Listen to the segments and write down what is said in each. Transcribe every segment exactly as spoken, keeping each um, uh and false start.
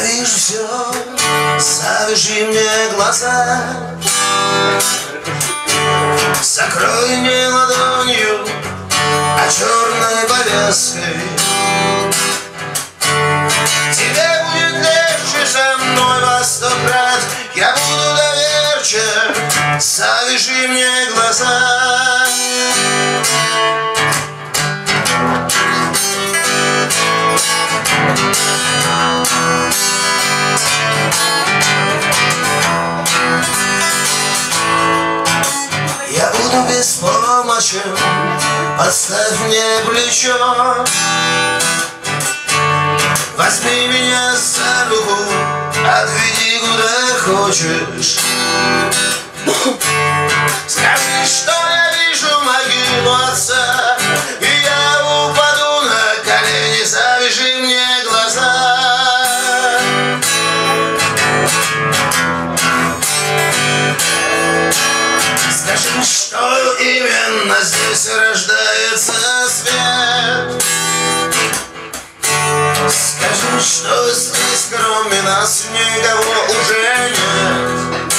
вижу все, завяжи мне глаза, закрой мне ладонью, а черной повязкой. Тебе будет легче со мной во сто крат, я буду доверчив, завяжи мне глаза. Я буду беспомощен, подставь мне плечо, возьми меня за руку, отведи куда хочешь. Скажи, что я вижу могилу отца, и я упаду на колени, завяжи мне глаза. Скажи, что именно здесь рождается свет. Скажи, что здесь кроме нас никого уже нет.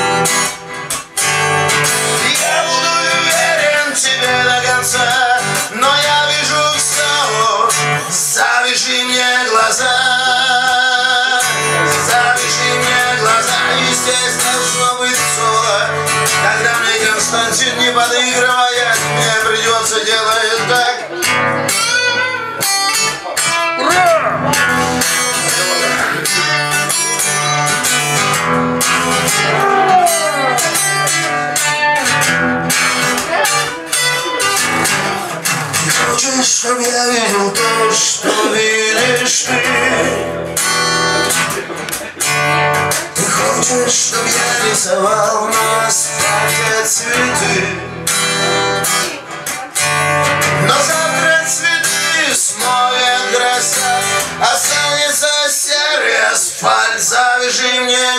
Я буду уверен в тебе до конца, но я вижу все, завяжи мне глаза. Завяжи мне глаза, и здесь должно быть соло. Когда мне Константин не подыгрывает, мне придется делать так. Ура! Ты хочешь, чтоб я видел то, что видишь ты? Ты хочешь, чтоб я рисовал на асфальте цветы? Но завтра цветы смоет гроза, останется серый асфальт, завяжи мне